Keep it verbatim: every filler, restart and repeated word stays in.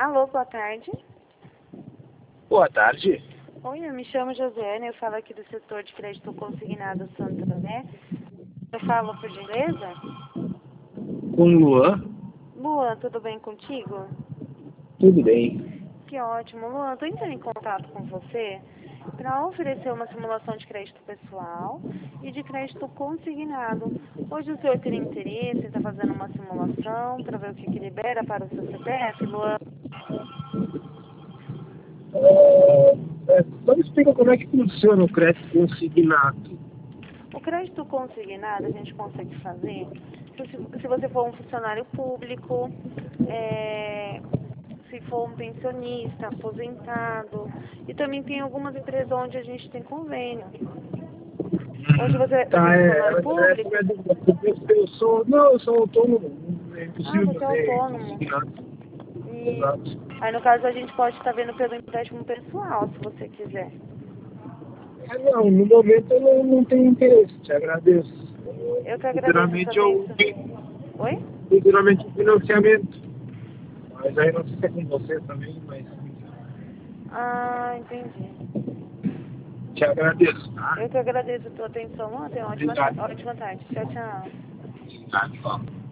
Alô, boa tarde. Boa tarde. Oi, eu me chamo Josiane, eu falo aqui do setor de crédito consignado Santo André. Eu falo por gentileza? Com Luan? Luan, tudo bem contigo? Tudo bem. Que ótimo. Luan, estou entrando em contato com você para oferecer uma simulação de crédito pessoal e de crédito consignado. Hoje o senhor teria interesse em estar fazendo uma simulação para ver o que, que libera para o seu C P F, Luan? É, é, só me explica como é que funciona o crédito consignado. O crédito consignado a gente consegue fazer se, se você for um funcionário público, é, se for um pensionista, aposentado, e também tem algumas empresas onde a gente tem convênio. Onde você, você é Tá, é, funcionário essa é público? a dúvida, porque eu sou, não, eu sou autônomo, é Ah, impossível você é fazer autônomo. consignado. E Exato. aí no caso a gente pode estar vendo pelo empréstimo pessoal, se você quiser. É, não, no momento eu não, não tenho interesse, te agradeço. Eu que agradeço a sua Futuramente eu atenção. Oi? futuramente financiamento. Mas aí não sei se é com você também, mas Ah, entendi. te agradeço, tá? Eu que agradeço a tua atenção. Tenha uma ótima, Obrigado. ótima tarde. Tchau, tchau. Tá, tchau.